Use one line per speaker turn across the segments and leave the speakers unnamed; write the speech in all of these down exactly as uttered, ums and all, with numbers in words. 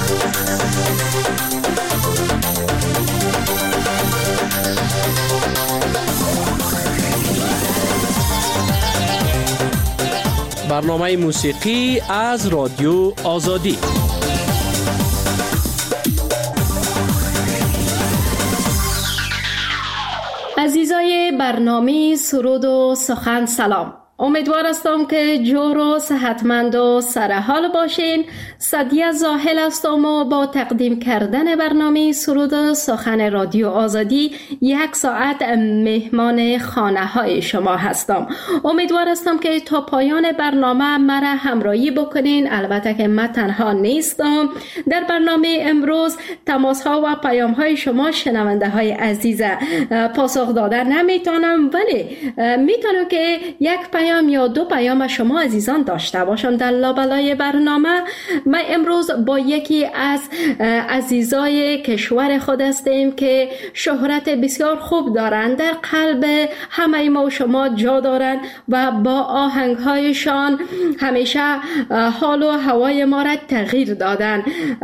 برنامه موسیقی از رادیو آزادی.
عزیزای برنامه سرود و سخن سلام. امیدوار هستم که جور و صحتمند و سرحال باشین. سعدیه زاهل هستم و با تقدیم کردن برنامه سرود و سخن رادیو آزادی یک ساعت مهمان خانه های شما هستم. امیدوار هستم که تا پایان برنامه مرا همراهی بکنین. البته که من تنها نیستم. در برنامه امروز تماس ها و پیام های شما شنونده های عزیز پاسخ دادن نمیتونم، ولی میتونم که یک پیام یا دو پیام شما عزیزان داشته باشم در لابلای برنامه. ما امروز با یکی از عزیزای کشور خود هستیم که شهرت بسیار خوب دارند، در قلب همه ما و شما جا دارند و با آهنگهایشان همیشه حال و هوای ما را تغییر دادن.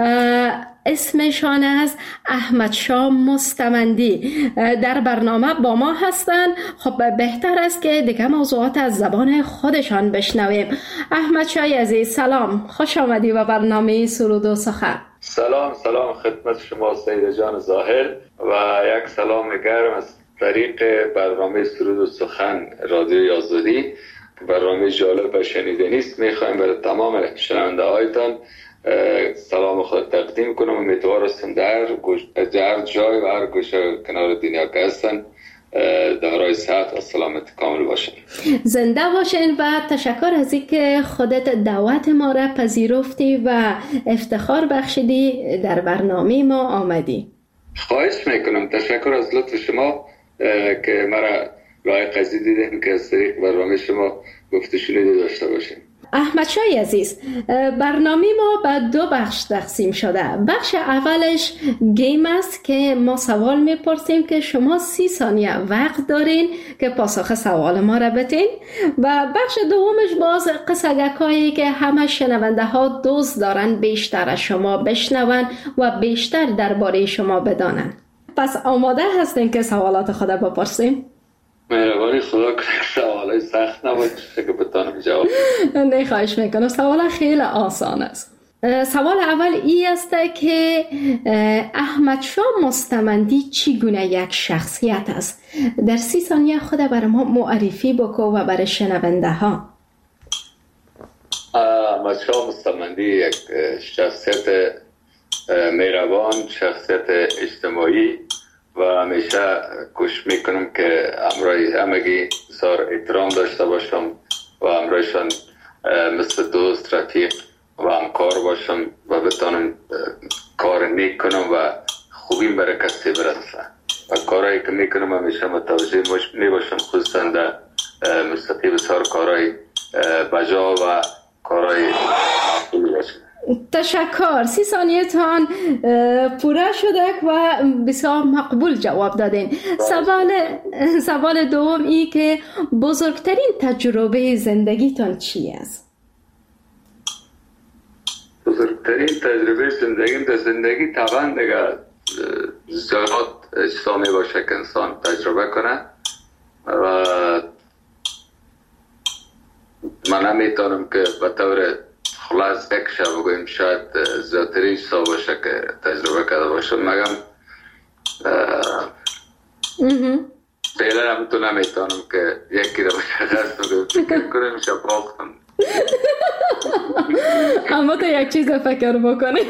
اسمشان از احمد شاه مستمندی در برنامه با ما هستند. خب بهتر است که دیگه موضوعات از زبان خودشان بشنویم. احمد شاه عزیز سلام، خوش آمدی به برنامه سرود و سخن.
سلام سلام خدمت شما سیده جان ظاهر و یک سلام گرم از طریق برنامه سرود و سخن رادیوی آزادی. برنامه جالب و شنیدنی است. میخوایم برای تمام شنونده هایتان سلام خود تقدیم کنم. امیدوار هستم در هر جای و هر گوشه کنار دنیا که هستن دارای صحت و سلامت کامل باشن.
زنده باشین و تشکر از اینکه خودت دعوت ما را پذیرفتی و افتخار بخشیدی در برنامه ما آمدی.
خواهش میکنم. تشکر از لطف شما که مرا لایق از دیدین که از طریق برنامه شما گفته شنیده داشته باشیم.
احمد شاه عزیز، برنامه ما به دو بخش تقسیم شده. بخش اولش گیم است که ما سوال میپرسیم که شما سی ثانیه وقت دارین که پاسخ سوال ما را بدین، و بخش دومش باز قصگکایی که همه شنونده ها دوست دارن بیشتر از شما بشنون و بیشتر درباره شما بدانن. پس آماده هستین که سوالات خود بپرسیم؟
مهربانی خدا کنه سوالای سخت نباشه که بتونم جواب.
نه خواهش میکنم. سوال خیلی آسان است. سوال اول ای است که احمد شاه مستمندی چگونه یک شخصیت است؟ در سی ثانیه خود برای ما معرفی بکو و برای شنونده ها.
احمد شاه مستمندی یک شخصیت مهربان، شخصیت اجتماعی و همیشه کوشش میکنم که همراهی همگی بسیار احترام داشته باشم و همراهشان مثل دوست، رفیق و همکار باشم و بتانم کار نیک کنم و خوبی برای کسی برسه و کارهایی که میکنم همیشه متوجه میباشم، خصوصا در مستقی بسیار کارهای بجا و کارهای معقول باشم.
تشکر. سی ثانیه تان پوره شده و بسیار مقبول جواب دادین. سوال سوال دوم ای که بزرگترین تجربه زندگیتان چی است؟
بزرگترین تجربه زندگی در زندگی طبعا دیگه زیاد اجتماعی باشه که انسان تجربه کنه و من نمیتونم که به طور خلاص یک شب بگویم شاید زیادترین سا باشه که تجربه کرده باشم، مگم فعلا هم تو نمیتونم که یکی رو مشخص بگویم فکر کنم شب باختم.
اما تو یک چیز فکر بکنیم.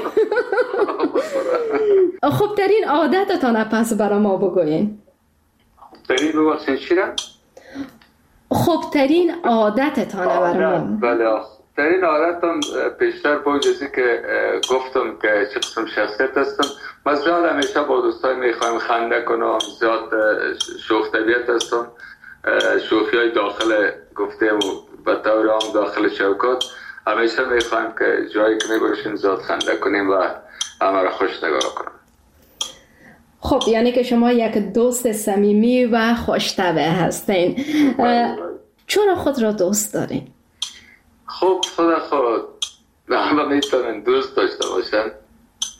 خوبترین عادتتان پس برای ما بگوین.
خوبترین ببخشین چی را؟
خوبترین عادتتان برای ما.
بله، خوبترین عادتم پیشتر با اجازه که گفتم که چه قسم شخصیت هستم. من زیاد همیشه با دوستای میخوایم خنده کنم، زیاد شوخ طبیعت هستم. شوخی های داخل گفتم و طور عام داخل شوکات همیشه میخوایم که جایی که میباشیم زیاد خنده کنیم و همه را خوش نگاه کنیم.
خب یعنی که شما یک دوست صمیمی و خوش‌طبع هستین. چرا خود را دوست دارین؟
خب خدا خود همه میتونن دوست داشته باشن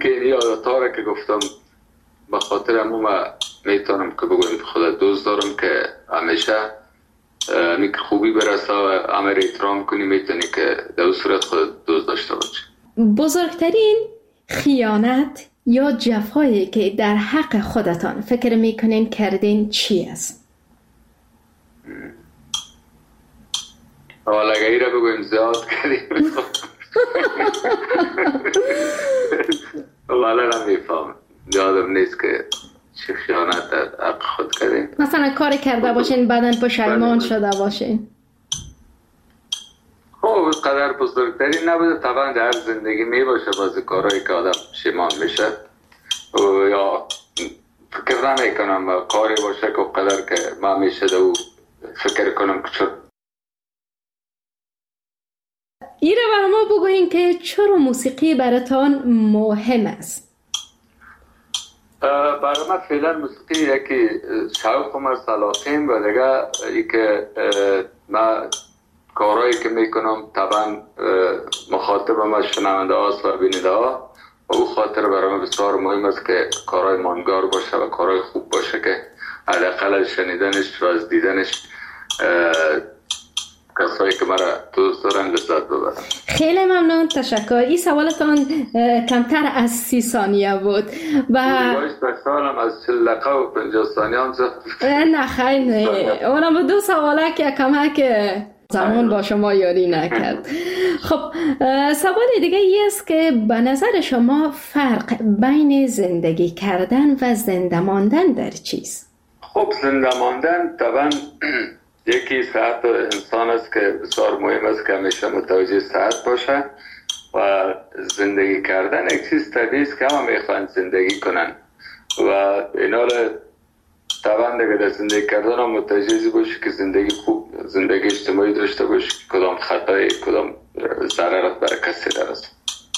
که یادتا را که گفتم به خاطر همون ما میتونم که بگویم خدا دوست دارم که همیشه میک خوبی برسه و همه را احترام کنی، میتونی که در صورت خود دوست داشته باشی.
بزرگترین خیانت یا جفایی که در حق خودتان فکر میکنین کردین چی است؟
حالا اگه ای را بگویم زیاد کردیم والا نمیفهم، یادم نیست که چه خیانت در حق خود کردیم.
مثلا کاری کرده باشین بعدن پشیمان شده باشین.
خب قدر بزرگتری نبوده، طبعا در زندگی می باشه بعضی کارهایی که آدم پشیمان میشه یا فکر نمی کنم کاری باشه که قدر که ما میشه دو فکر کنم که چون
ایره برای ما بگوین که چرا موسیقی براتان مهم است؟
برای من فعلا موسیقی یکی شوق و سلاطین و دیگه ای که من کارهایی که میکنم طبعا مخاطب ما شنونده هاست و بیننده ها و او خاطر برای من بسیار مهم است که کارهای ماندگار باشه و کارهای خوب باشه که حداقل از شنیدنش و از دیدنش کسایی که مرا دوست دارن لذت ببرن.
خیلی ممنون، تشکر. این سوالتان کمتر از سی ثانیه بود و
باید سالم از چل دقیقه و پنجاه ثانیه هم زد.
نه خیلی نه، اونم دو سواله که کمک زمان با شما یاری نکرد. خب سوال دیگه ای است که به نظر شما فرق بین زندگی کردن و زنده ماندن در چیست؟
خب زنده ماندن طبعا یکی صحت انسان است که بسیار مهم است که همیشه متوجه صحت باشه و زندگی کردن یک چیز طبیعی است که همه میخوان زندگی کنن و اینا طبعا دیگه در زندگی کردن هم متوجه باشی که زندگی خوب زندگی اجتماعی داشته باشی کدام خطای کدام ضررت برای کسی درست.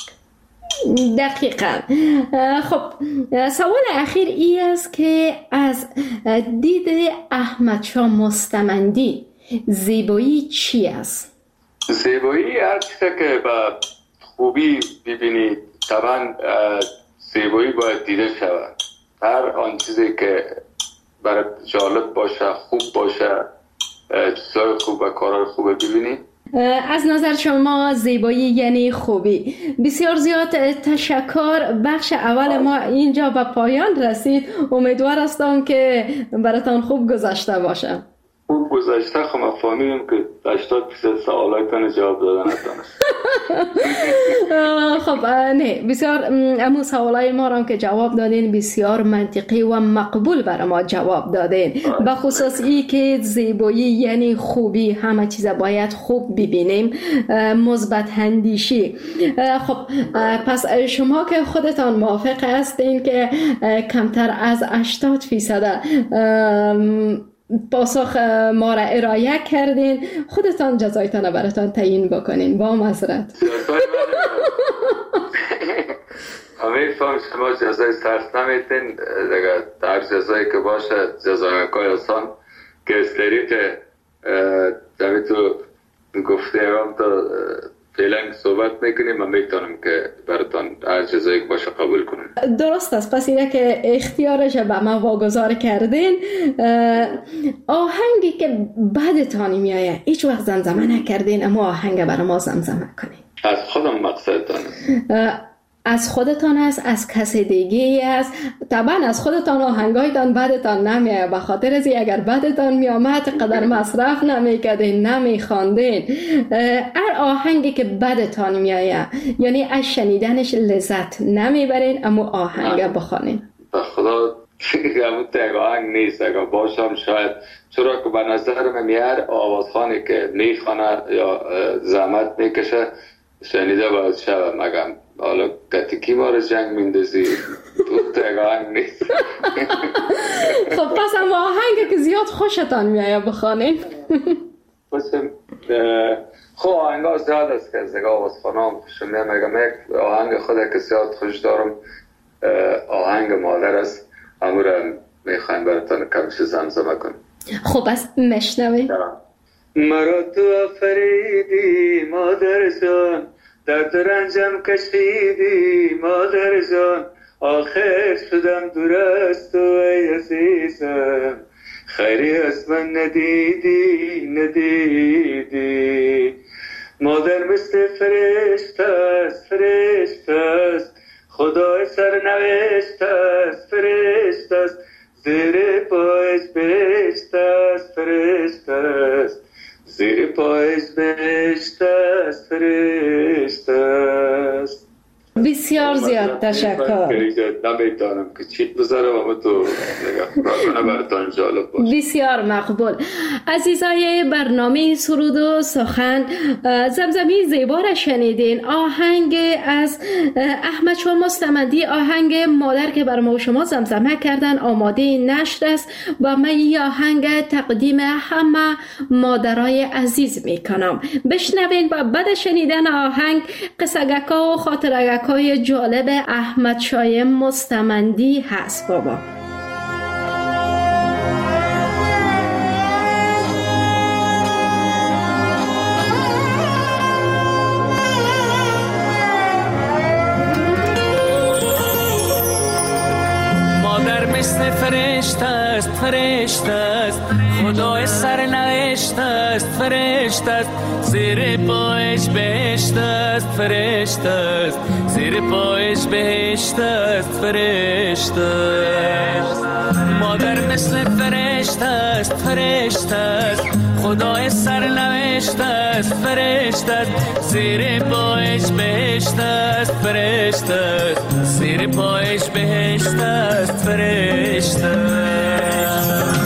دقیقا. خب سوال اخیر ای است که از دید احمد شاه مستمندی زیبایی چی است؟
زیبایی هر چیزی که با خوبی ببینی طبعا زیبایی باید دیده شود. هر آن چیزی که برای جالب باشه خوب باشه چیزای خوب و کارهای خوب ببینی.
از نظر شما زیبایی یعنی خوبی. بسیار زیاد تشکر. بخش اول ما اینجا به پایان رسید. امیدوار هستم که براتان خوب گذشته باشه.
خوب گذشته خب ما فهمیدیم که هشتاد درصد سوالاتون جواب دادن نتونست.
خب نه بسیار امو سوالای ما را که جواب دادین بسیار منطقی و مقبول برای ما جواب دادین. به خصوص ای که زیبایی یعنی خوبی، همه چیز باید خوب ببینیم، مثبت اندیشی. خب پس شما که خودتان موافق هستین که کمتر از هشتاد درصد پاسخ ما را ارائه کردین، خودتان جزایتان براتان تعیین بکنین با معذرت.
همه فهم شما جزای سرس نمیتین دیگه، هر جزایی که باشه جزای مکای آسان که از طریق زمین تو گفته هم تا فعلا صحبت میکنیم من میتونم که براتان هر جزایی که باشه قبول کنم.
درست است. پس اینه که اختیارش به ما واگذار کردین. آهنگی که بعدتان میایه هیچ وقت زمزمه نکردین اما آهنگ برای ما زمزمه کنین.
از خودم مقصدتان
از خودتان است، از کسی دیگه است. طبعا از خودتان آهنگایتان بعدتان نمیایه، به خاطر از اگر بعدتان میامد قدر مصرف نمیکردین نمیخواندین. هر آهنگی که بعدتان میایه یعنی از شنیدنش لذت نمیبرین اما آهنگ بخوانین.
به خدا همون تک آهنگ نیست، اگر باشم شاید، چرا که به نظر من هر آوازخانی که میخوانه یا زحمت میکشه شنیده باید شود. مگم حالا کتیکی ما رو جنگ میندازی تو تک آهنگ نیست.
خب پس هم آهنگ که زیاد خوشتان میایه بخوانین.
خب آهنگ ها زیاد است که از دیگه آوازخانه هم خوشم میاد. مگم یک آهنگ خود که زیاد خوش دارم آهنگ مادر است، همون رو میخوایم براتان کمش زمزمه کنم.
خب از مشنوی.
مرا تو آفریدی مادر جان، درد و رنجم کشیدی مادر جان، آخر شدم دور از تو ای عزیزم، خیری از من ندیدی ندیدی. مادر مثل فرشته است فرشته است، خدای سرنوشت است فرشته است، زیر پایش بهشت است فرشته است، زیر پایش بهشت است فرشته است.
بسیار زیاد تشکر.
نمیدانم که چی بذارم اما تو نگاه براتان جالب باشه.
بسیار مقبول. عزیزای برنامه سرود و سخن، زمزمی زیبا را شنیدین. آهنگ از احمد شاه مستمندی، آهنگ مادر که بر ما شما زمزمه کردن آماده نشر است و من این آهنگ تقدیم همه مادرای عزیز میکنم. بشنوین و بعد شنیدن آهنگ قصگکا و خاطرگکا های جالب احمد شاه مستمندی هست. بابا
مادر مثل فرشته است فرشته است، خدای سرنوشت است فرشته است، زیر پایش بهشت است فرشته است، زیر پایش بهشت است فرشته است. مادر مثل فرشته است فرشته است، خدای سرنوشت است فرشته است، زیر پایش بهشت است فرشته است، زیر پایش بهشت است فرشته است.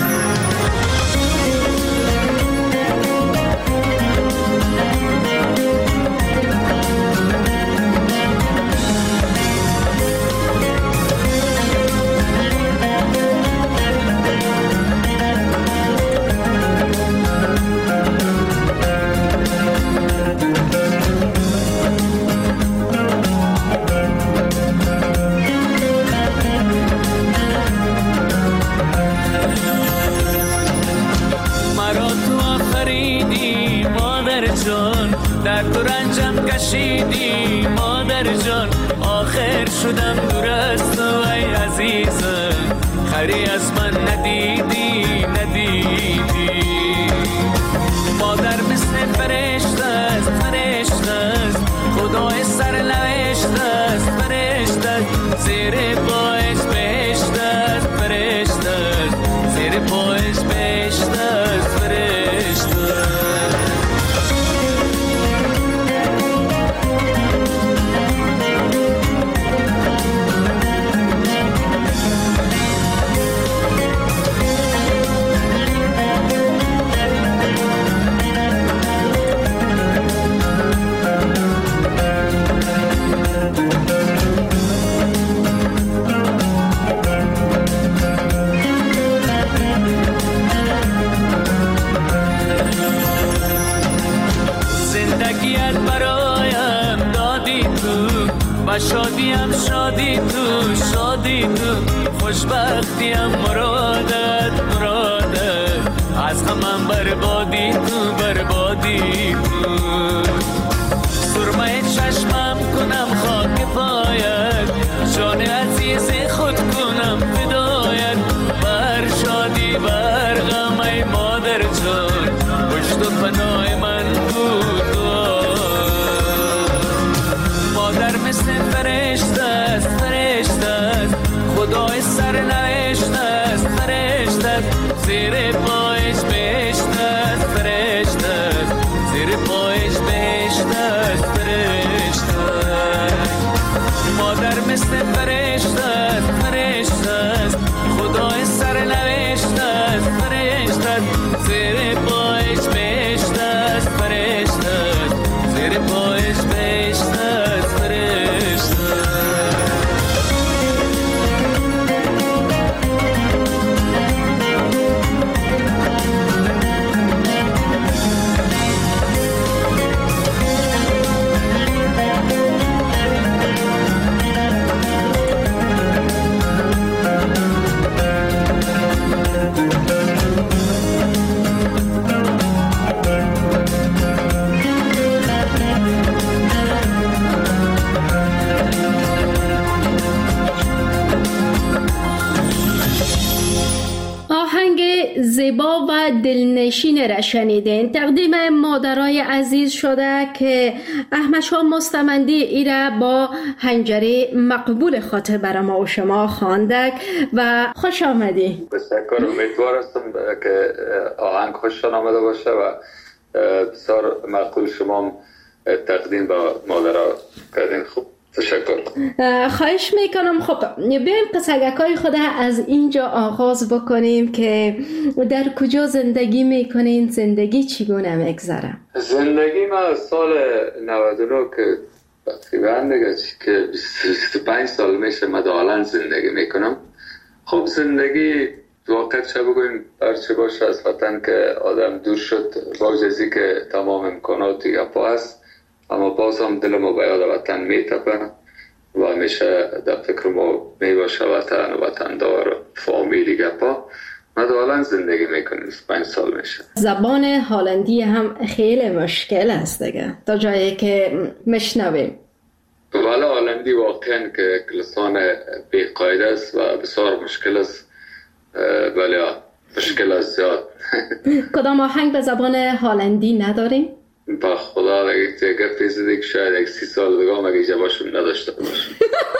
در تو رنجم کشیدی مادر جان، آخر شدم دور از تو ای عزیزم، خیری از من ندیدی ندیدی. مادر مثل فرشته است فرشته است، خدای سرنوشت است فرشته است، زیر پایش بهشت است فرشته است، زیر پایش بهشت است فرشته است. و شادیم شادی تو شادی تو، خوشبختیم مرادت مرادت، از غمم بربادی تو بربادی تو. سرمه چشمم کنم خاک پایت، جان عزیز خود کنم فدایت، بر شادی بر غم ای مادر جان، پشت و پناه من بود. مادر مثل فرشته است فرشته است، خدای سرنوشت است فرشته است، زیر پایش بهشت است فرشته است، زیر پایش بهشت است فرشته است. مادر مثل فرشته است فرشته است، خدای سرنوشت است فرشته است، زیر پایش بهشت است فرشته است، زیر پایش بهشت است فرشته.
زیبا و دلنشین را شنیدین. تقدیم مادرای عزیز شده که احمد شاه مستمندی ایره با هنجره مقبول خاطر برای ما و شما خواندک و خوش آمدی.
بسیار امیدوار هستم که آهنگ خوششان آمده باشه و بسیار مقبول شما تقدیم با مادرها کردین. خوب، تشکر.
خواهش میکنم. خب بیایم قصگکای خود از اینجا آغاز بکنیم که در کجا زندگی میکنین، زندگی چگونه میگذره؟
زندگی ما سال نود و نه که تقریبا دیگه که بیست و پنج سال میشه مدالن زندگی میکنم. خب زندگی واقعا چه بگویم هرچه باشه از وطن که آدم دور شد، با جزی که تمام امکانات گپا هست، اما باز هم دل ما به یاد وطن میتپه و همیشه در فکر ما میباشه وطن و وطندار فامیلی گپا. مدالن زندگی میکنیم، بیست و پنج سال میشه.
زبان هلندی هم خیلی مشکل است دیگه تا جایی که مشنویم.
ولی هلندی واقعا که لسان بی‌قاعده است و بسیار مشکل است، ولی مشکل است زیاد.
کدام آهنگ به زبان هلندی نداریم؟
با خدا دیگه دیگه پیزده که شاید یک سی سال دیگه هم اگه جوابشون نداشته باشم.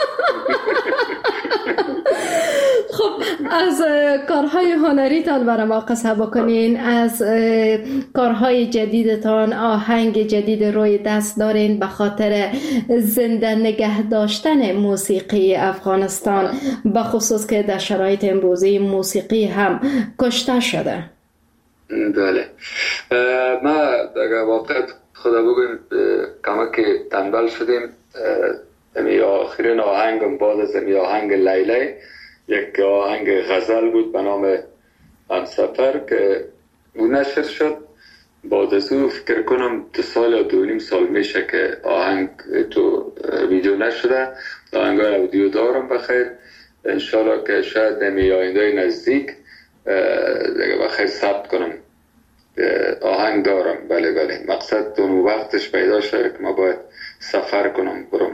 خب از کارهای هنریتان برای ما قصه بکنین، از کارهای جدیدتان. آهنگ جدید روی دست دارین به خاطر زنده نگه داشتن موسیقی افغانستان، به خصوص که در شرایط امروزی موسیقی هم کشته شده.
بله، ما در واقع خدا بگویم کمک تنبل شدیم. امی آخرین آهنگم بعد از امی آهنگ لیلی یک آهنگ غزل بود به نام همسفر که او نشر شد. بعد از او فکر کنم دو سال یا دو نیم سال میشه که آهنگ تو ویدیو نشده. آهنگای اودیو دارم بخیر، انشالله که شاید امی آینده نزدیک دیگه بخیر ثبت کنم. آهنگ دارم، بله بله. مقصد اون وقتش پیدا شده که ما باید سفر کنم برم.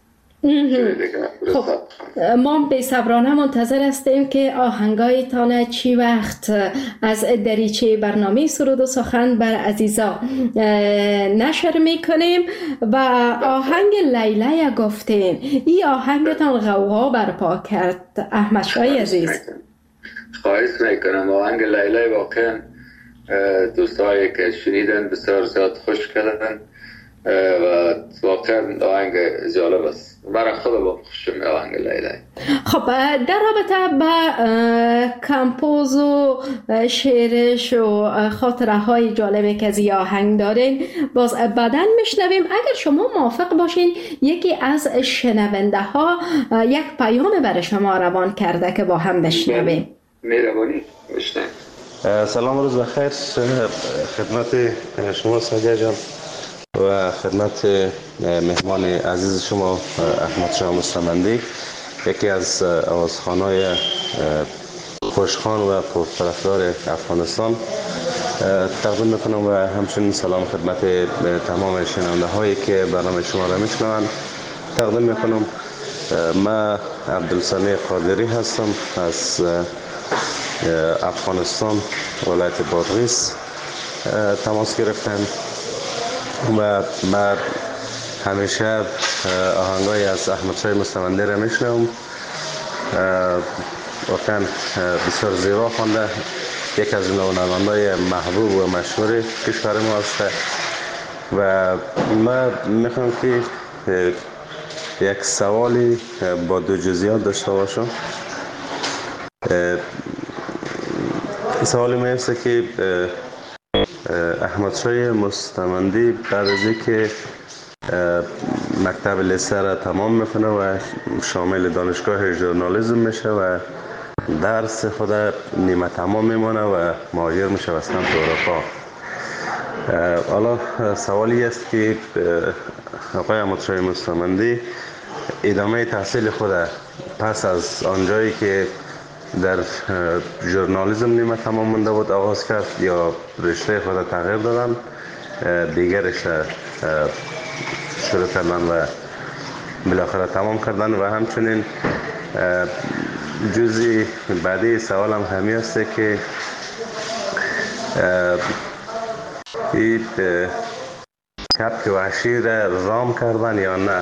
خب ما به صبرانه منتظر هستیم که آهنگای تانه چی وقت از دریچه برنامه سرود و سخن بر عزیزا نشر میکنیم. و آهنگ لیلی گفتین، این آهنگتان غوغا برپا کرد احمد شاه عزیز.
خواهش میکنم. آهنگ لیلی واقعا دوستایی که شنیدن بسیار زیاد خوش کردن و واقعا آهنگ جالب است. برای خود با خوشم آهنگ لیلی.
خب در رابطه با کمپوز و شعرش و خاطره های جالبی که از این آهنگ دارین باز بعداً میشنویم. اگر شما موافق باشین یکی از شنونده ها یک پیام برای شما روان کرده که با هم بشنویم.
مهربانی بشنویم.
سلام، روز بخیر خدمت شما سعدیه جان و خدمت مهمان عزیز شما احمد شاه مستمندی، یکی از آوازخوان‌های خوشخوان و پرطرفدار افغانستان. تقدیم میکنم و همچنین سلام خدمت تمام شنونده هایی که برنامه شما را میشنوند تقدیم میکنم. من عبدالسمیع قادری هستم از افغانستان، ولایت بادغیس تماس گرفتم و من همیشه آهنگای از احمد شاه مستمندی را میشنوم. واقعا بسیار زیبا خوانده، یک از نواننده‌های محبوب و مشهور کشور ما است و من میخوام که یک سوالی با دو جزئیات داشته باشم. سوالی می است که احمد شاه مستمندی بعد از اینکه مکتب لیسه را تمام میکنه و شامل دانشگاه ژورنالیسم میشه و درس خود نیمه تمام میمانه و مهاجر میشه به سمت اروپا. حالا سوالی است که آقای احمد شاه مستمندی ادامه تحصیل خود پس از آنجایی که در ژورنالیسم نیمه تمام مونده بود آغاز کرد یا رشته خود تغییر دادن، دیگر رشته شروع کردن و بالاخره تمام کردن؟ و همچنین جزئی بعدی سوالم همی است که این کبک وحشی را رام کردن یا نه،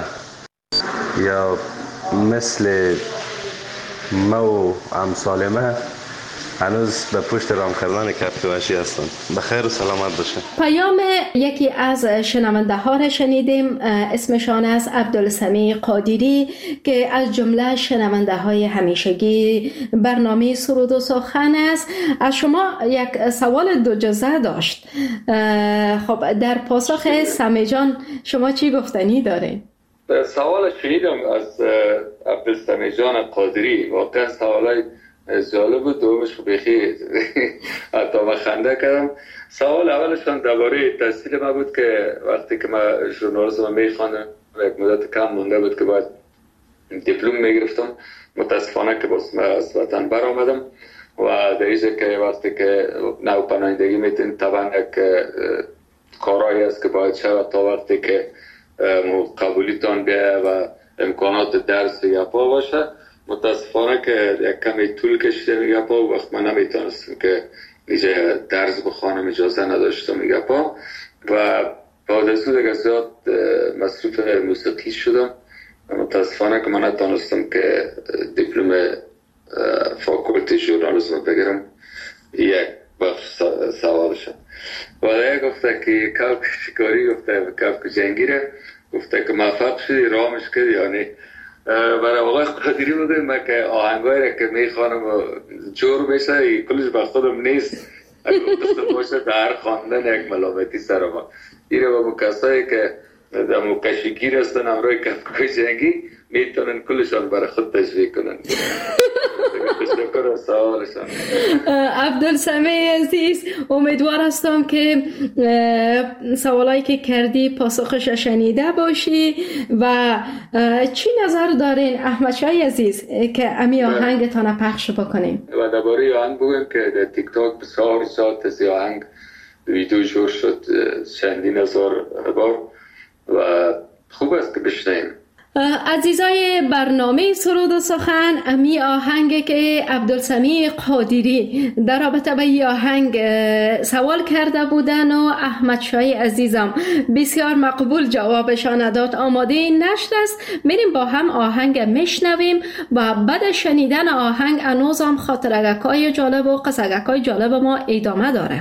یا مثل ما و امثال ما هنوز به پشت رام کردن کبک وحشی هستند. بخیر و سلامت باشه.
پیام یکی از شنونده ها را شنیدیم، اسمشان است عبدالسمیع قادری که از جمله شنونده های همیشگی برنامه سرود و سخن است. از شما یک سوال دو جزء داشت. خب در پاسخ سمی جان شما چی گفتنی دارین؟
سوال شنیدم از عبدالسمیع جان قادری، واقعا سوالای جالب بود. دومش بخیر حتی من خنده کردم. سوال اولشان درباره تحصیل ما بود که وقتی که من ژورنالیسم میخواندم یک مدت کم مونده بود که باید دیپلم میگرفتم. متاسفانه که باز من از وطن برآمدم و در اینجا که وقتی که نو پناهندگی میتونید طبعا یک کارایی است که باید شود تا وقتی که قبولیتان بیایه و امکانات درس یا پا باشه. متاسفانه که یک کمی طول کشیده میگه پا و وقت من نمیتونستم که اینجا درس بخوانم، اجازه نداشتم میگه پا و بعد از اون دیگه زیاد مصروف موسیقی شدم و متاسفانه که من نتونستم که دیپلم فاکولتی ژورنالیسم بگیرم. یک بخش سوالشم و دیگه گفته که کبک شکاری، گفته کبک جنگیره، گفته که موفق شدی رامش کردی یا نه. برای آقای قادری بودیم من که آهنگایی را که میخوانم جور میشه کلش به خودم نیست، گفته باشه در خواندن یک ملامتی سر ما. این رو با کسایی که در مکشگیر هستن امروی کبکای جنگی میتونن کلشان برای خود تشویق کنن. تشکر از سوالشان.
عبدالسمیع عزیز، امیدوار هستم که سوالایی که کردی پاسخش شنیده باشی. و چی نظر دارین احمد شای عزیز که امی آهنگتان پخش بکنیم؟
و درباره آهنگ بگویم که در تیک تاک بسیار ساعت از آهنگ ویدیو جور شد چندین هزار بار و خوب است که بشنیم.
عزیزای برنامه سرود و سخن، امی آهنگ که عبدالسمیع قادری در رابطه با این آهنگ سوال کرده بودن و احمد شای عزیزم بسیار مقبول جوابشان داد. آماده نشت است، میریم با هم آهنگ میشنویم و بعد شنیدن آهنگ انوزم خاطرگکای جالب و قصگکای جالب ما ادامه داره.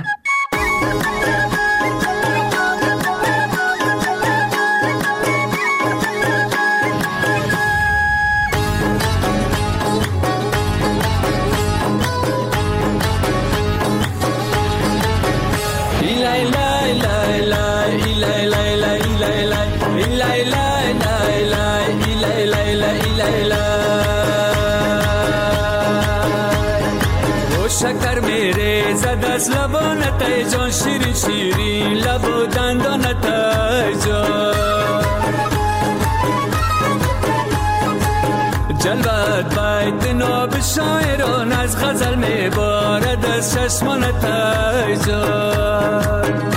شکر میره زد از لبانت ای جان، شیرین شیرین لب و دندانت ای جان، جلوت بیت ناب شاعران از غزل میبارد از چشمانت ای جان.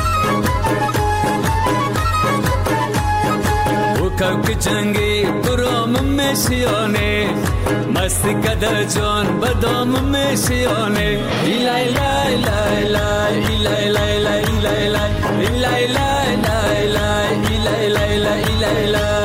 او کوک جنگی برام میشیانه، مستی کده جان بدام میشیانه. ایلای لای لای لای ایلای لای لای ایلای لای ایلای لای لای لای ایلای لای لای ایلای لای.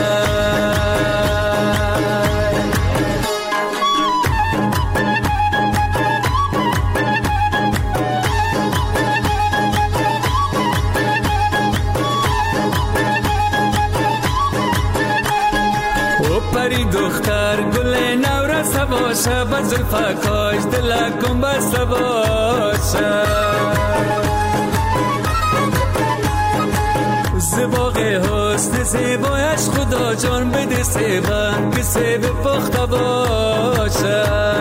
پری دختر گل نورس باشه، با زلفکاش دلکم بسته باشه، زباق حسن زیبایش خدا جان بده سیبن که سیب پخته باشه.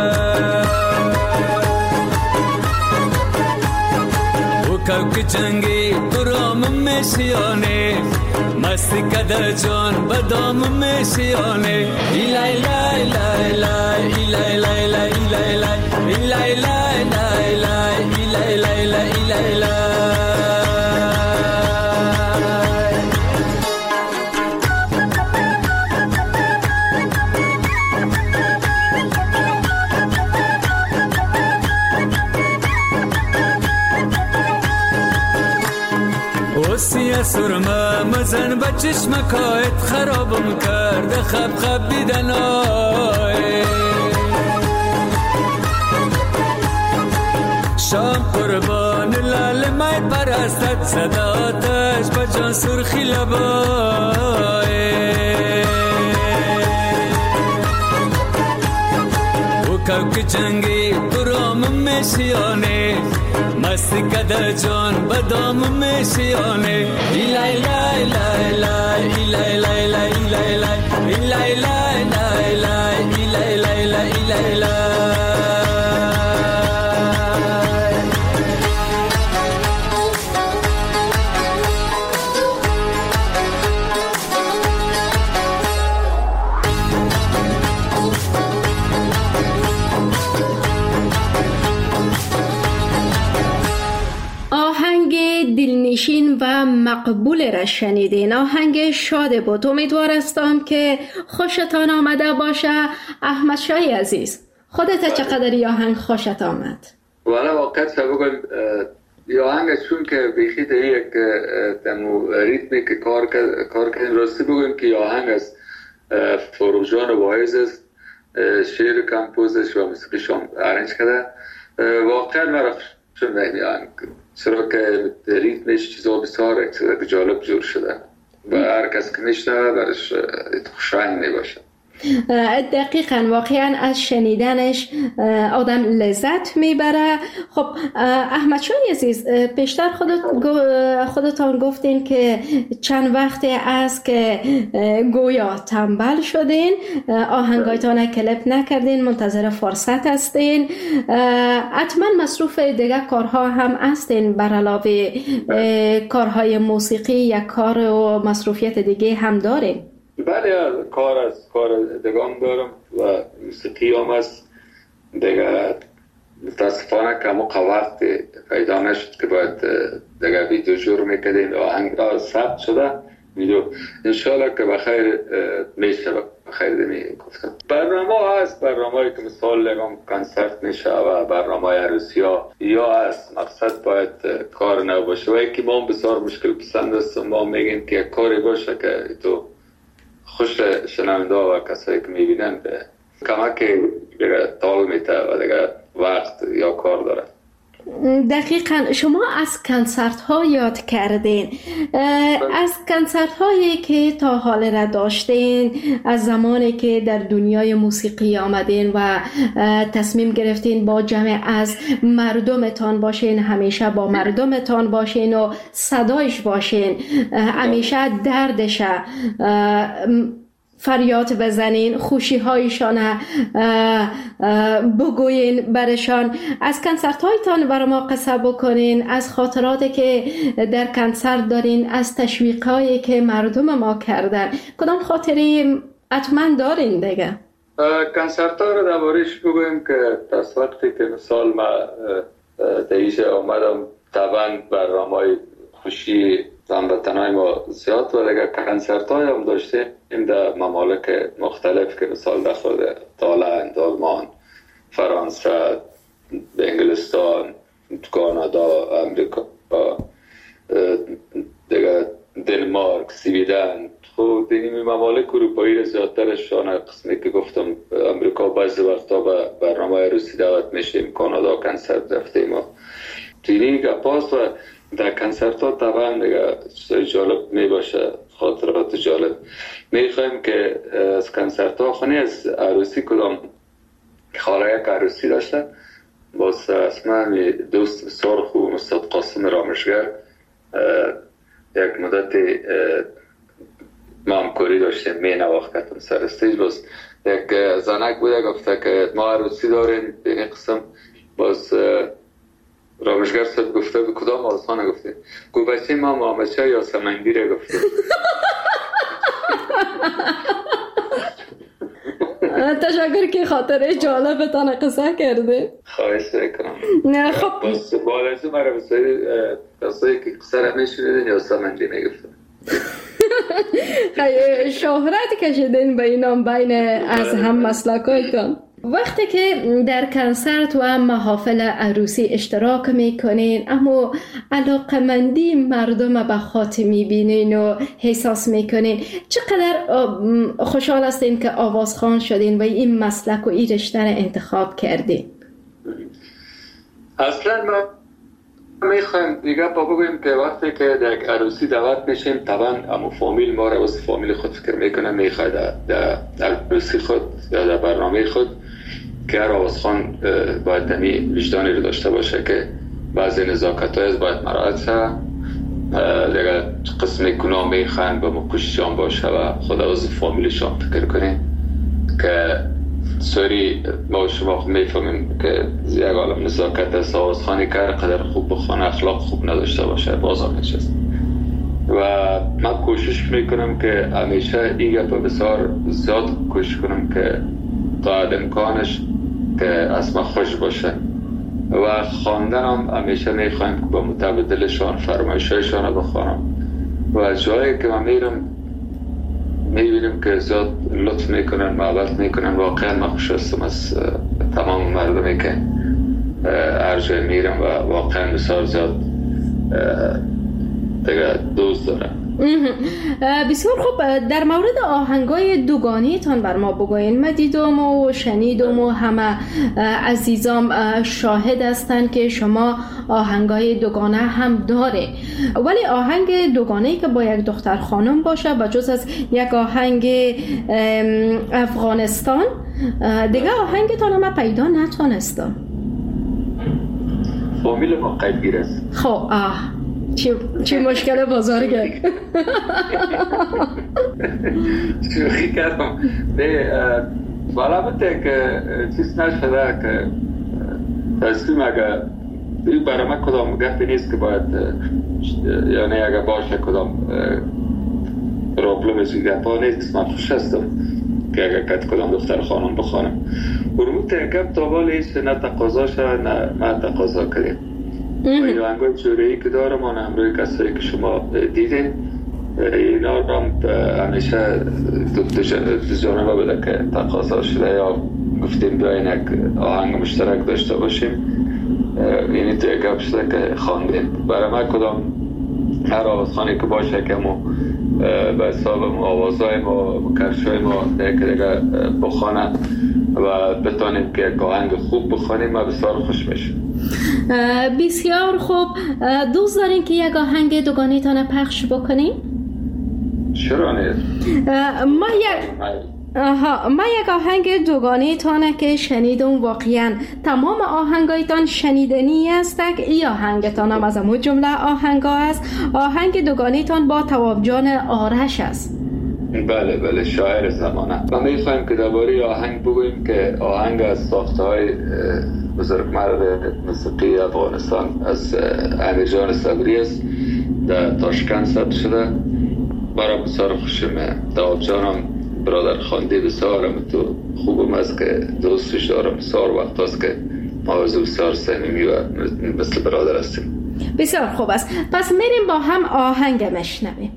او کوک جنگی برام میشیانه، مستی کده جان بدام میشیانه. ایلای لای لای لای ایلای لای لای ایلای لای ایلای لای لای لای ایلای لای لای ایلای لای. سرمه مزن به چشمکایت خرابم کرده خب خب دیدنای شام قربان لال مای پرستت صداتش به جان سرخی لبای و کوک جنگی برام میشیانه مستی کده جان بدام میشیانه ایلای لای لای لای ایلای لای لای ایلای لای ایلای لای لای لای ایلای لای لای ایلای لای
دلنشین و مقبول را شنیدین. آهنگ شاد بود. امیدوار هستم که خوشتان آمده باشه. احمد شاهی عزیز، خودت چقدر این آهنگ خوشت آمد؟
والا واقعا بگم این آهنگ چون که بیخی در یک دمو ریتمی که کار کار کردن راستی بگم که این آهنگ از فروغ جان واعظ است، شعر کمپوزش و موسیقیش هم ارنج کرده. واقعا مرا چون این آهنگ چرا که ریتمش چیزا بسیار جالب جور شده و هر کس که میشنوه برش خوشایند میباشه.
دقیقاً واقعاً از شنیدنش آدم لذت میبره. خب احمد شاهی عزیز، پیشتر خودت خودتان گفتین که چند وقتی است که گویا تنبل شدین، آهنگایتان کلیپ نکردین، منتظر فرصت هستین. حتما مصروف دیگه کارها هم هستین بر علاوه کارهای موسیقی یا کار و مصروفیت دیگه هم دارین؟
بله، کار از کار دگام دارم و موسیقی هم است دیگه. متاسفانه که موقع وقت پیدا نشد که باید دیگه ویدیو جور میکردیم. آهنگ ثبت شده ویدیو، انشالله که بخیر میشه. بخیر دمی گفتم برنامه هست، برنامه که مثال لگم کنسرت میشه و برنامه عروسی ها یا هست. مقصد باید کار نباشه و یکی ما بسیار مشکل پسند است. ما میگیم که کاری باشه که تو خوش شنونده و کسایی که میبینن به کمک دیگه تال میته و دیگه وقت یا کار داره.
دقیقاً شما از کنسرت ها یاد کردین، از کنسرت هایی که تا حال را داشتین، از زمانی که در دنیای موسیقی آمدین و تصمیم گرفتین با جمع از مردمتان باشین، همیشه با مردمتان باشین و صدایش باشین، همیشه دردش فریاد بزنین، خوشی هایشان بگوین برشان. از کنسرت هایتان برای ما قصه بکنین، از خاطراتی که در کنسرت دارین، از تشویق هایی که مردم ما کردن. کدام خاطری حتما دارین دیگه؟
کنسرت ها رو دربارش بگویم که از وقتی که مثال ما دیش آمدم طبعا برنامه خوشی هموطنای ما زیاد و دیگه کنسرت های هم داشته این در ممالک مختلف که مثال در خود تایلند، آلمان، فرانسه، انگلستان، کانادا، امریکا، دیگه دنمارک، سویدن. خب این ممالک اروپایی را زیادترشان قسمی که گفتم امریکا بعضی وقتا به برنامه عروسی دعوت میشیم، کانادا کنسرت رفتیم و تینی گپاست و در کنسرت ها طبعا دیگه چیزای جالب می باشه، خاطرات جالب. می خواهیم که از کنسرت ها خونی از عروسی کدام خاله یک عروسی داشته، باز اسمه دوست بسیار خوب استاد قاسم رامشگر یک مدت ما همکاری داشتیم، می نواختم سر استیج. باز یک زنک بوده گفته که ما عروسی داریم به این قسم. باز رامشگر صاحب گفته به کدام آسانه گفته گو بچه ما مامچه یا سمنگیره گفته.
تشکر که خاطره جالبتان قصه کرده.
خواهش میکنم.
نه خب
بس بالازو مرا بسایی کسایی که قصه را میشنیدن یا سمنگی میگفتن.
شهرت کشیدین به اینام بین از هم مسلکایتان. وقتی که در کنسرت و محافل عروسی اشتراک میکنین اما علاقمندی مردم به خاطر میبینین و احساس میکنین، چقدر خوشحال هستین که آوازخوان شدین و این مسلک و این رشته را انتخاب کردین؟
اصلا ما میخوایم دیگه با بگویم که وقتی که در عروسی دعوت میشیم طبعا امو فامیل ما را واسه فامیل خود فکر میکنه، میخواد در عروسی خود یا در برنامه خود که هر آوازخوان باید دمی وجدانی رو داشته باشه که بعضی نزاکت های باید مراعات شه، دیگه قسم گناه میخواین با مکوششان باشه و خود از فامیلشان فکر کنیم که سوری ما شما میفهمیم که یک عالم نزاکت است. آوازخوانی که هر قدر خوب بخوانه اخلاق خوب نداشته باشه بازار نشست و من کوشش میکنم که همیشه این گپ بسیار زیاد کوشش کنم که تا امکانش که از ما خوش باشه و خواندن هم همیشه میخوایم که با مطابق دلشان فرمایشایشان رو بخوانم و جایی که من میرم میبینیم که زیاد لطف میکنن، محبت میکنن. واقعا من خوش هستم از تمام مردمی که هر جای میرم و واقعا بسیار زیاد دیگه دوست دارم.
بسیار خوب، در مورد آهنگای دوگانی تان بر ما بگوین. من دیدم و شنیدم و همه عزیزام شاهد هستند که شما آهنگای دوگانه هم داره، ولی آهنگ دوگانه‌ای که با یک دختر خانم باشه با جز از یک آهنگ افغانستان دیگه آهنگتان هم پیدا نتونستم.
فامیل ما قیدگیر است.
خب آه چی, چی مشکل بزرگه؟
شوخی کردم. نه والا بته که چیز نشده که تصمیم اگه این برای من کدام گفتی نیست که باید یعنی اگه باشه کدام پروبلمش گفت نیست. من خوش هستم که اگه کت کدام دختر خانم بخوانم برمون تنکب تا بالا ایست نه تقاضا شد نه من تقاضا کردیم و این آهنگای جوره‌ای که دارم آن همروی کسایی که شما دیدین اینا را همیشه دو جانبه بوده که تقاضا شده یا گفتیم بیاین یک آهنگ مشترک داشته باشیم، یعنی تو یک گپ شده که خواندیم. برای من کدام هر آوازخوانی که باشه که ما به حساب آوازهای ما کرشای ما دیگه دیگه بخوانه و بتانیم که یک آهنگ خوب بخوانیم و بسیار خوش میشه.
بسیار خوب، دوست دارین که یک آهنگ دوگانه تانه پخش بکنیم؟
چرا نیست؟
ما یک آها ما یک آهنگ دوگانه تانه که شنیدم واقعا تمام آهنگایتان شنیدنی است. ای آهنگتان هم از همون جمله آهنگا است. آهنگ دوگانه تان با تواب جان آرش است.
بله بله شاعر زمانه. ما میخوایم که درباره آهنگ بگوییم که آهنگ از ساخته های بزرگمرد موسیقی افغانستان از امیر جان صبری است، در تاشکند ثبت شده. برای بسیار خوشمه. تواب جانم برادر خانده بسیارم تو خوبم است که دوستش دارم. بسیار وقت است که ما از بسیار صمیمی و مثل برادر هستیم.
بسیار خوب است، پس میریم با هم آهنگ مشنویم.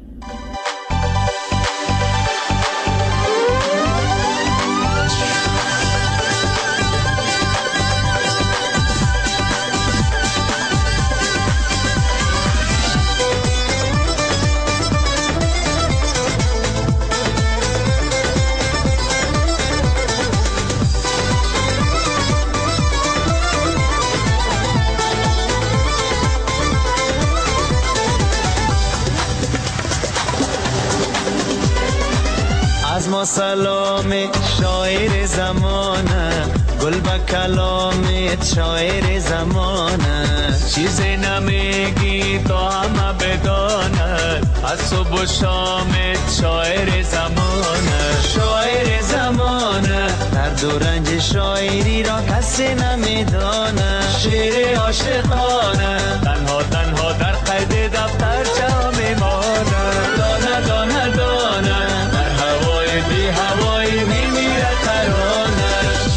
از ما سلام شاعر زمانه، گل با کلامت شاعر زمانه، چیزی نمیگی تا همه بدانه، از صبح و شامت شاعر زمانه، شاعر زمانه، درد و رنج شاعری را کسی نمیدانه، شعر عاشقانه تنها تنها در قید دفتر جا میمانه، دانه دانه دانه در هوای بی هوای میمیره ترانه.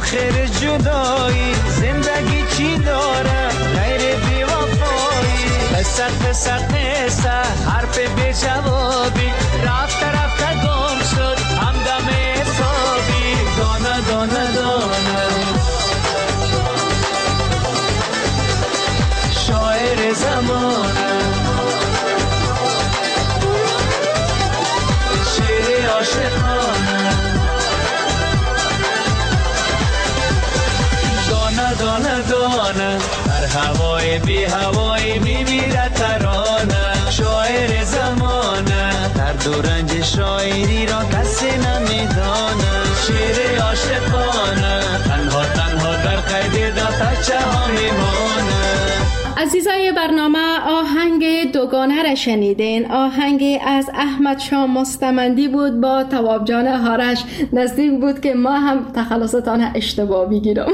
آخر جدایی زندگی چی داره غیر بی‌وفایی قصه قصه قصه حرف بی جوابی رفت رفت گم شد همدم حسابی دانه دانه دانه شاعر زمانه شعر عاشقانه دانه دانه دانه در هوای بی هوای میمیره ترانه شاعر زمانه در دورنج شاعری را کسی نمیدانه شعر عاشقانه تنها تنها در قید دفترچه ها میمانه.
عزیزای برنامه آهنگ دوگانه را شنیدین. آهنگ از احمد شاه مستمندی بود با تواب جان هارش. نزدیک بود که ما هم تخلصتان اشتباه بگیرم.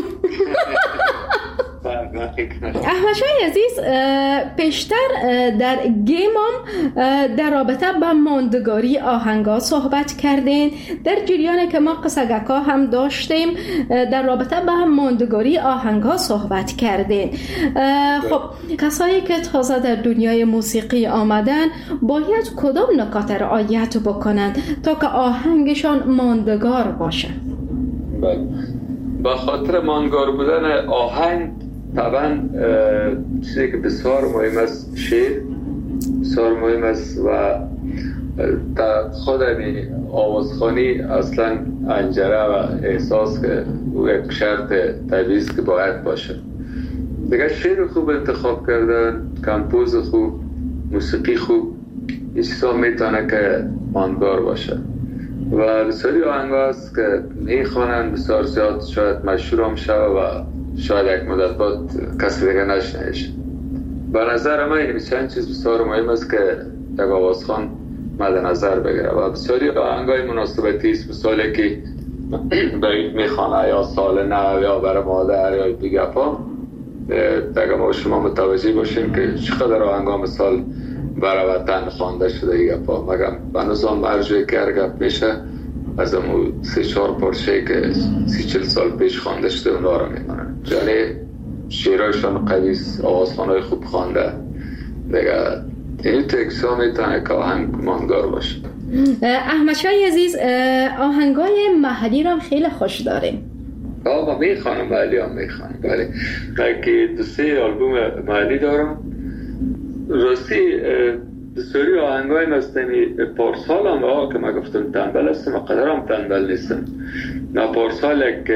احمد شاه عزیز پیشتر در گیمم در رابطه با ماندگاری آهنگا صحبت کردین. در جریان که ما قصگکا هم داشتیم در رابطه با ماندگاری آهنگا صحبت کردین. خب کسایی که تازه در دنیای موسیقی آمدن باید کدام نکات رعایت بکنند تا که آهنگشان ماندگار باشه؟
بله، با خاطر ماندگار بودن آهنگ طبعا چیزی که بسیار مهم است شعر بسیار مهم است و در خود این آوازخوانی اصلا انجره و احساس که او یک شرط طبیعی است که باید باشه. دیگه شعر خوب انتخاب کردن، کمپوز خوب، موسیقی خوب، این چیزا میتونه که ماندگار باشه و بسیاری آهنگ هست که میخوانن بسیار زیاد شاید مشهور هم شود و شاید یک مدت بعد کسی دیگه نشنیدش. به نظر من این چند چیز بسیار مهم است که یک آوازخوان مد نظر بگیره و بسیاری آهنگای مناسبتی است، مثالی که برید میخوانه یا سال نو یا برای مادر یا دیگه پا دیگه ما شما متوجه باشیم که چقدر آهنگا مثال برای وطن خوانده شده دیگه پا مگم به نظام مرجوی که هرگب میشه از امو سی چار پارچه که سی چل سال پیش خوانده شده اونا رو میمانن. یعنی شیرایشان قویس، آوازخوانای خوب خوانده دیگه این تکسا میتونه که آهنگ ماندگار باشه.
احمد شاه عزیز آهنگای محلی رو خیلی خوش داریم.
آقا میخوانم محلی هم میخوانم ولی که دو سه آلبوم محلی دارم. راستی بسیاری آهنگای مستمی پارسال هم آقا که من گفتم تنبل هستم و قدر هم تنبل نیستم. نه پارسال یک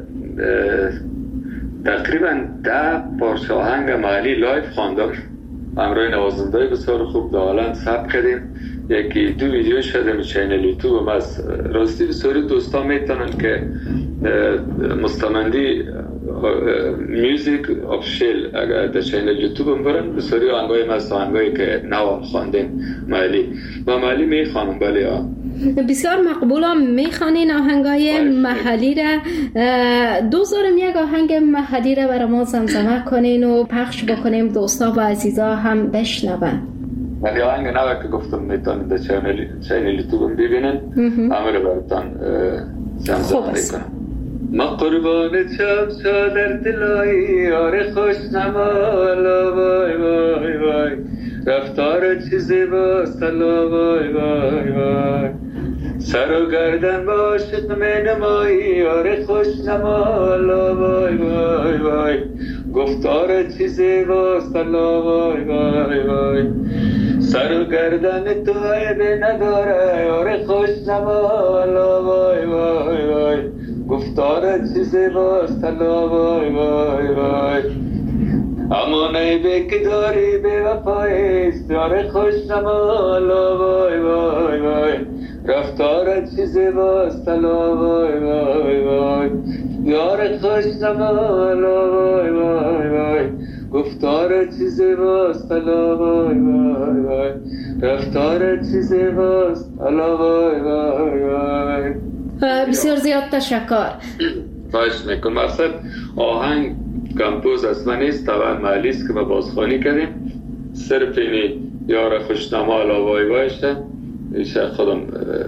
تقریبا ده پارچه آهنگ محلی لایف خواندم همراه نوازنده بسیار خوب دالند ثبت کردیم. یکی دو ویدیو شده چینل یوتیوب از راستی بسیاری دوستا میتونن که مستمندی میوزیک آفیشیل اگر در چینل یوتیوب هم برن بسیاری آهنگای مست آهنگایی که نو خواندیم محلی و محلی میخوانم. بله ها
بسیار مقبولم میخوانین آهنگای محلی را. دوست دارم یک آهنگ محلی را برای ما زمزمه کنین و پخش بکنیم دوستا و عزیزا هم بشنون.
ولی آهنگ نوه که گفتم میتونید در چینل یوتیوب ببینن همه رو براتان زمزمه میکنم. ما قربان چمچا در دلایی یار خوش نمالا وای وای وای رفتار چیزی باست لا وای وای وای سر و گردن با عاشق می نمایی یار خوش نمالا وای وای وای گفتار چیزی باست لا وای وای وای سر و گردن تو عیبی نداره یار خوش نمالا وای وای وای گفتار چیزی باست لا وای وای وای اما نیبه که داری به وفایست یار خوش نمالا وای وای وای رفتار چیزی باست لا وای وای وای یار خوش نمالا وای وای وای گفتار چیزی باست لا وای وای وای رفتار چیزی باست لا وای وای وای.
بسیار زیاد تشکر.
خواهش میکنم. مقصد آهنگ کمپوز اصلا نیست، طبعا محلی است که ما بازخوانی کردیم. صرف اینی یار خوشنما لا وای وایشه ایشه خودم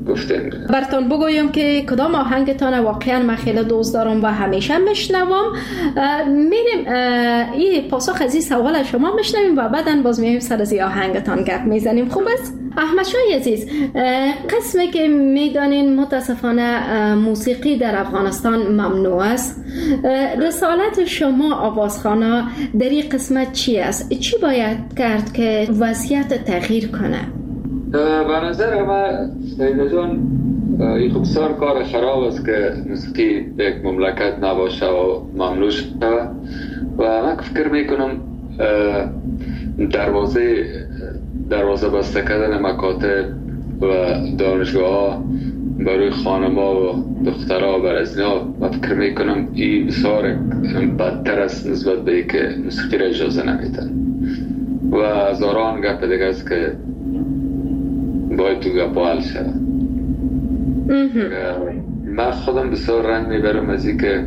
گفتیم.
براتون بگویم که کدام آهنگتان واقعا من خیلی دوست دارم و همیشه میشنوم. میریم این پاسخ از این سوال شما میشنویم و بعدا باز میایم سر از این آهنگتان گپ میزنیم. خوب است؟ احمد شاه عزیز، قسمی که میدانین متاسفانه موسیقی در افغانستان ممنوع است، رسالت شما آوازخوانا در این قسمت چی است؟ چی باید کرد که وضعیت تغییر کنه؟
به نظر من سیده جان این خب بسیار کار خراب است که موسیقی یک مملکت نباشه و ممنوع شده و من فکر میکنم دروازه دروازه بسته کردن مکاتب و دانشگاه ها برای خانم‌ها و دخترها و برزنی‌ها من فکر میکنم این بسیار بدتر است نسبت به ای که موسیقی را اجازه نمیدن و هزاران گپ دیگه است که باید تو گپا حل شد. من خودم بسیار رنج میبرم از این که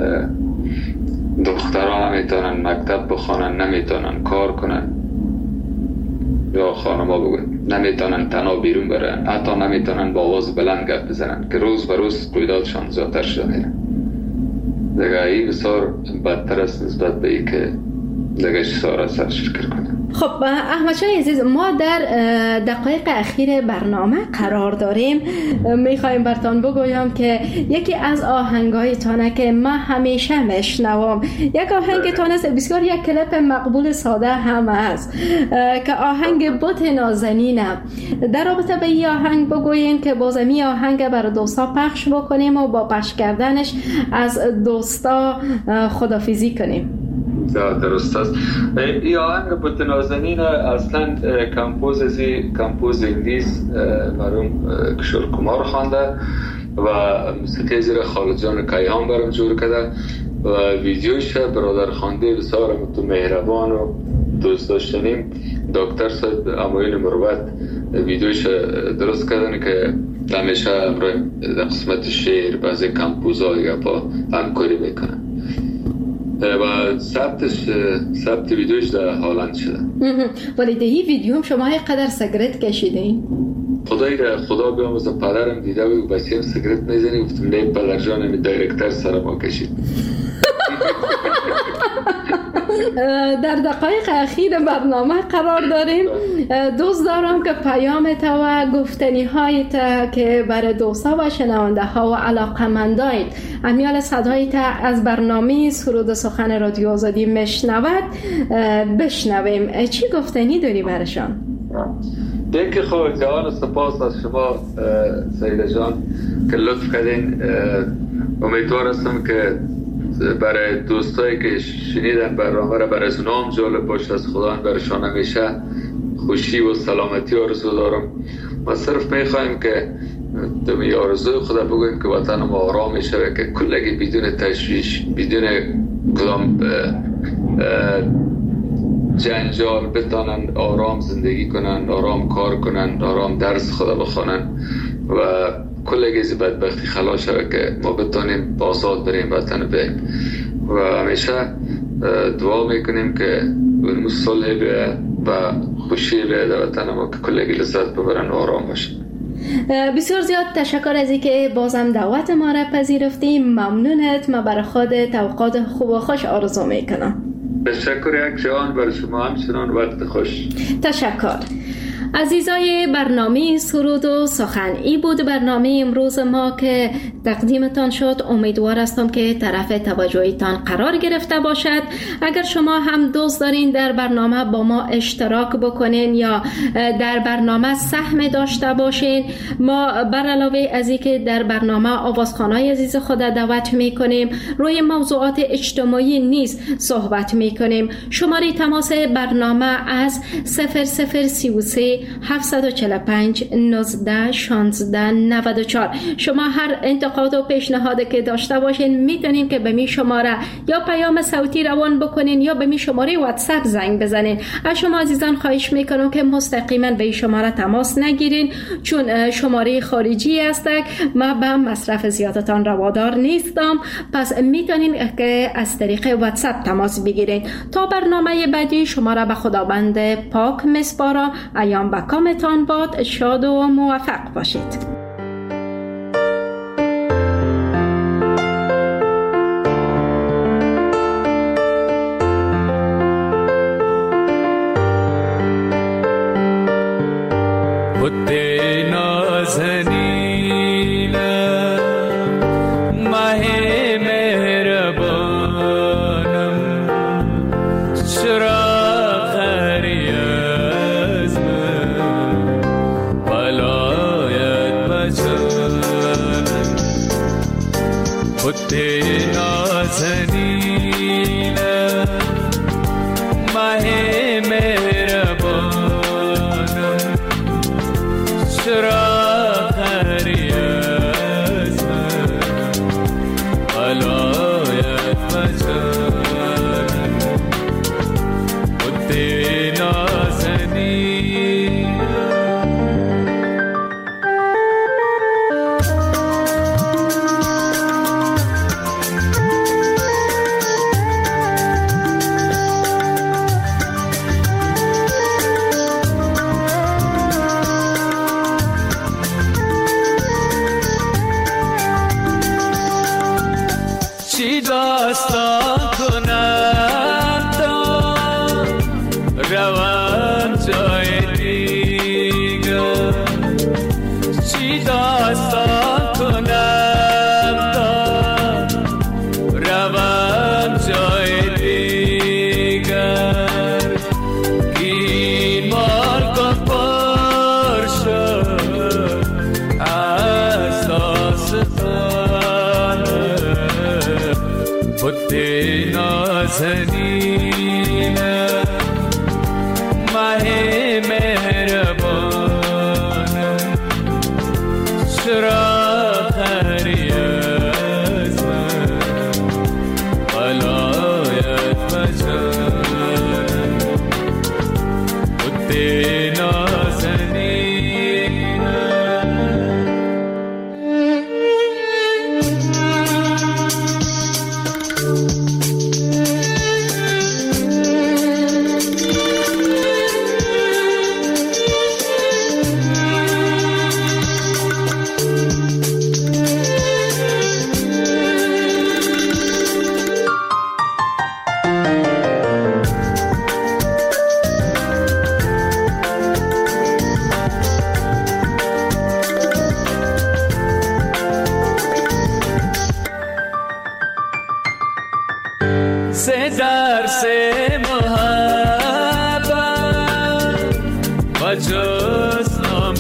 دخترها نمیتونن مکتب بخوانن، نمیتونن کار کنن، یا خانم‌ها بگوین نمیتونن تنها بیرون برن، حتی نمیتونن با آواز بلند گپ بزنن که روز به روز رویدادشان زیادتر شده میره. دیگه این بسیار بدتر است نسبت به این که دیگه چیزها سرش فکر کنم.
خب احمد شاه عزیز، ما در دقایق اخیر برنامه قرار داریم. میخوایم برتان بگویم که یکی از آهنگایتانه که من همیشه میشنوم، یک آهنگتان است بسیار یک کلیپ مقبول ساده هم است که آهنگ بت نازنینم. در رابطه به این آهنگ بگوین که بازمی آهنگ برای دوستا پخش بکنیم و با پخش کردنش از دوستا خدافیزی کنیم.
درست است. این آهنگ بت نازنین اصلا کمپوز ازی کمپوز انگلیس مرحوم کشور کمار خوانده و موسیقی زیر خالد جان کیهان برام جور کرده و ویدیوش برادر خوانده بسیار مهربان و دوست داشتنیم دکتر صاحب امویل مروت ویدیوش درست کردن که همیشه امروز در قسمت شعر بعضی کمپوزها دیگه با همکاری میکنن و ثبتش ثبت ویدیوش در هالند شده.
ولی ده این ویدیو هم شما قدر سیگرت کشیدین؟
خدای را خدا بیاموزه پدرم دیده و بچه‌ام سیگرت میزنی، گفتم نه پدر جان می دایرکتر سر ما کشید.
در دقایق اخیر برنامه قرار داریم. دوست دارم که پیامت و گفتنی هایت که برای دوستا و شنونده ها و علاقمندایت امیال صدایت از برنامه سرود سخن رادیو آزادی میشنود بشنویم. چی گفتنی داری برشان؟
دیگه خب جوان سپاس از شما سیده جان که لطف کردین. امیدوار هستم که برای دوستایی که شنیدن برنامه را برای اونام جالب باشه، از خدا برشان همیشه خوشی و سلامتی آرزو دارم. ما صرف میخوایم که دمی آرزوی خدا بگویم که وطن ما آرام میشه و که کلگی بدون تشویش، بدون کدام جنجال بتانن آرام زندگی کنن، آرام کار کنن، آرام درس خدا بخونن و کلگی از بدبختی خلاص شود که ما بتانیم آزاد بریم وطن بریم و همیشه دعا میکنیم که اون صلح بیاید و خوشی بیاید در وطن ما که کلگی لذت ببرن و آرام باشن.
بسیار زیاد تشکر از اینکه بازم دعوت ما را پذیرفتی. ممنونت. ما برای خودت اوقات خوب و خوش آرزو میکنم.
تشکر یک جان برای شما همچنان وقت خوش.
تشکر. عزیزای برنامه سرود و سخن، ای بود برنامه امروز ما که تقدیمتان شد. امیدوار هستم که طرف توجهتان قرار گرفته باشد. اگر شما هم دوست دارین در برنامه با ما اشتراک بکنین یا در برنامه سهم داشته باشین، ما بر علاوه از اینکه در برنامه آوازخوانای عزیز خود دعوت میکنیم، روی موضوعات اجتماعی نیز صحبت میکنیم. شماره تماس برنامه از صفر صفر سی و سه هفت چهار پنج نوزده شانزده نود و چهار. شما هر انتقاد و پیشنهادی که داشته باشین میتونین که به می شماره یا پیام صوتی روان بکنین یا به می شماره واتساپ زنگ بزنین. از شما عزیزان خواهش میکنم که مستقیما به این شماره تماس نگیرین، چون شماره خارجی است. ما به مصرف زیادتان روادار نیستم، پس میتونین که از طریق واتساپ تماس بگیرین. تا برنامه بعدی شما را به خداوند پاک میسپارم. ایام بکامتان باد. شاد و موفق باشید.
نازنین ماه مهربانم چرا پری از من ولایت بجانم خود نازنین سے در سے محبت و جز نام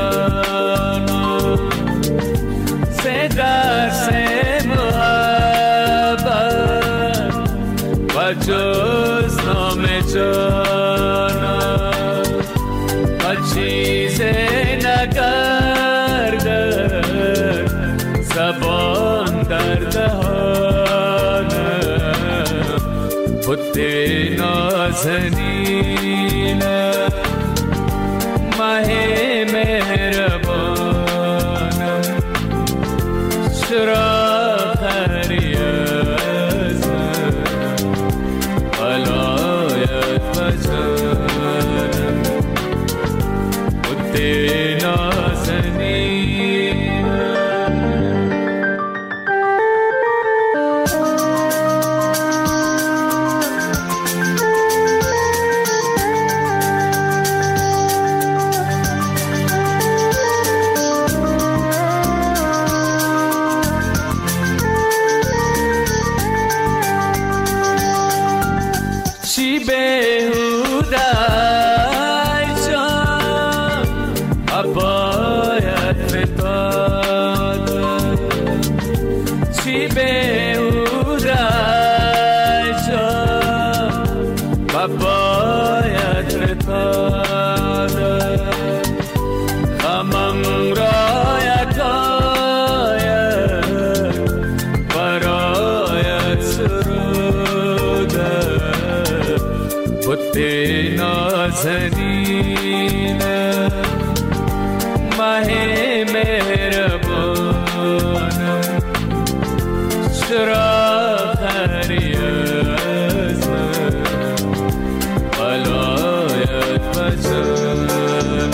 جانم سے در سے محبت و جز نام جانم و چیز نگردد زبان در دهانم خود نازنین ماه مهربانم چرا پری از من ولایت بجانم خود نازنین چی بهوده ای جان باید فتادم چی بهوده ای جان باید فتادم غمم را یکایک برایت سرودم خود نازنین ماه مهربانم چرا پری از من ولایت بجانم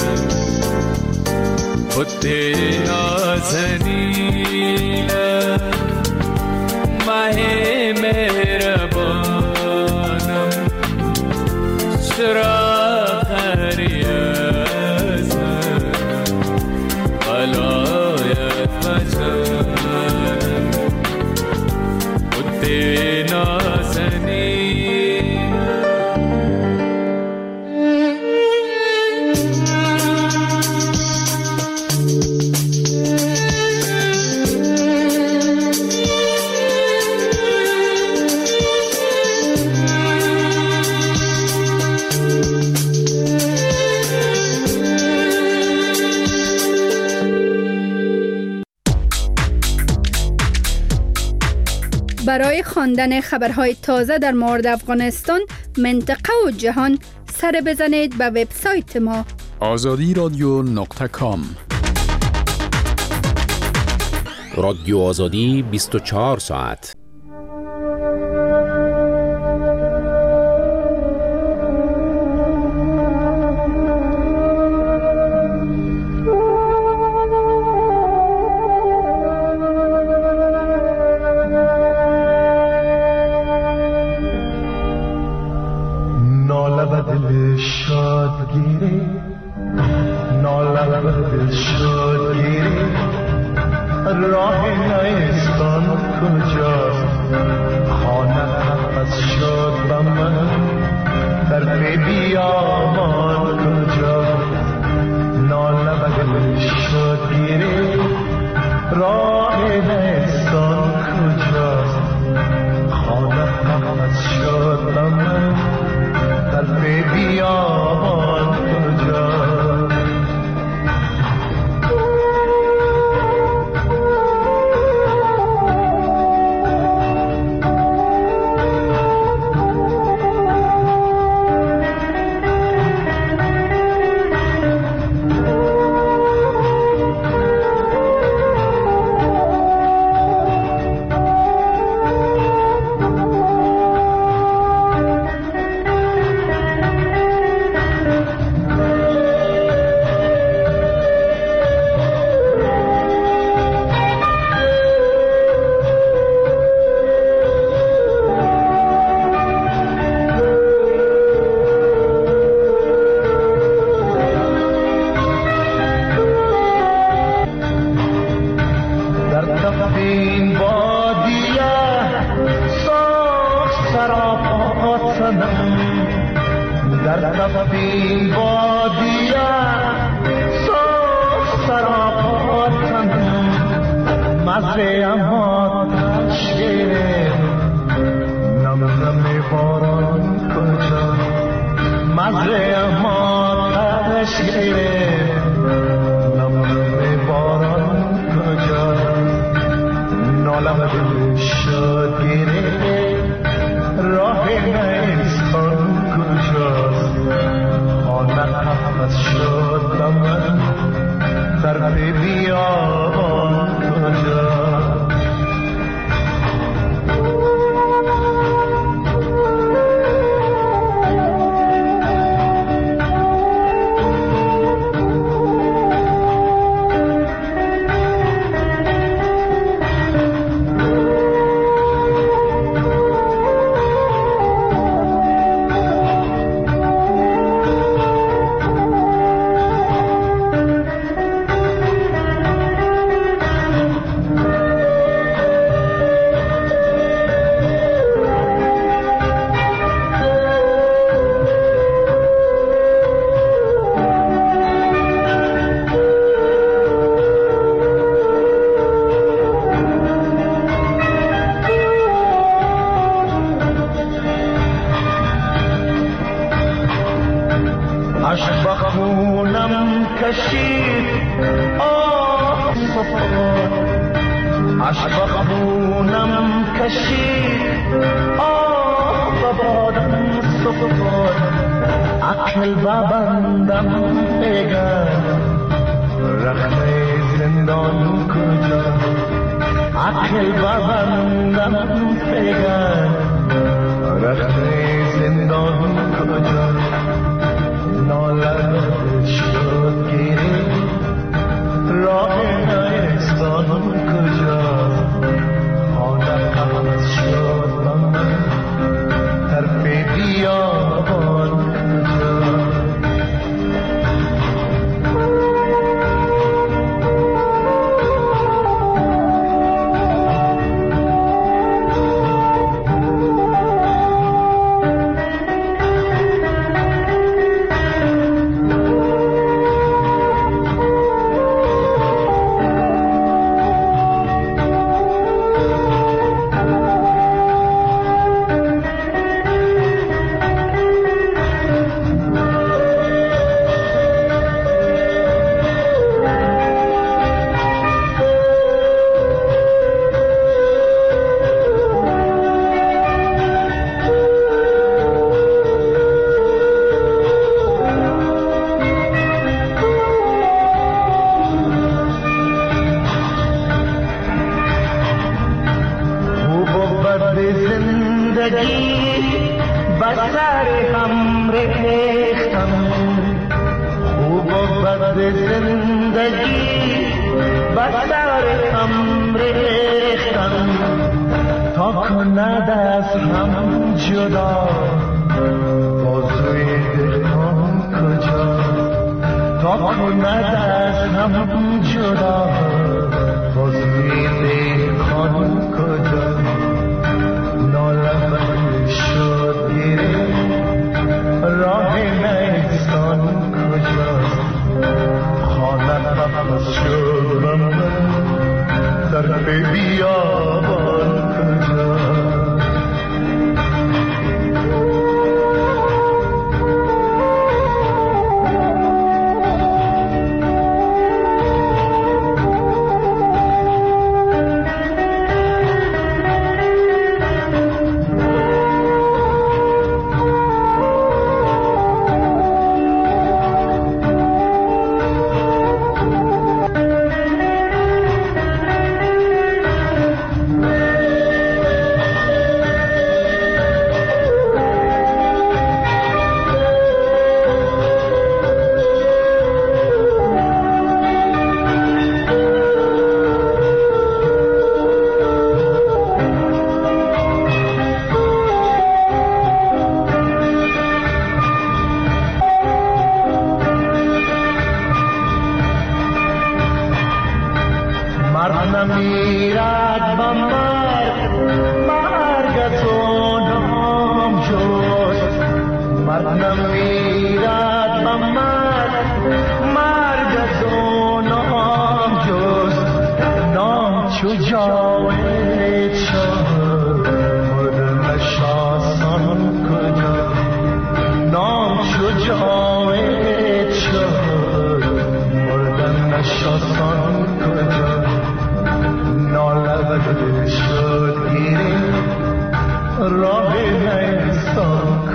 خود نازنین ماه مهربانم چرا پری از من ولایت بجانم خود نازنین
برای خواندن خبرهای تازه در مورد افغانستان، منطقه و جهان سر بزنید به وبسایت ما
آزادی رادیو نقطه کام.
رادیو آزادی بیست و چهار ساعت.
راه نیستان کجاست خانه هم از شد وطنم در تفتی بادیه صاف سراپاتم مزه اما تشکیره نم نم باران کجا مزه اما تشکیره نم نم باران کجا نالم دل شد گیره راه نیستان کجاست خانه حفظ شد من طرف بیابان کجاست عشق بخونم کشید آه صفا عشق بخونم کشید آه ببادم صفا عقل ببندم بگم رخت زندان کجا عقل ببندم بگم رخت زندان کجا نالم شد گیری راه نیستان کجا خانه قفص شد من طرف بیابان کجا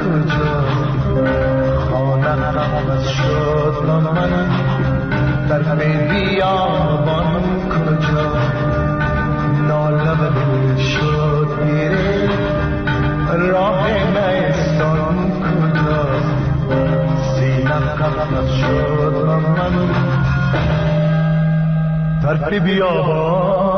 کجا خانم از شد من در بیابان کجا ناله و دل شد میره راه نیستان کجا سینم قفلت شد من طرف بیابان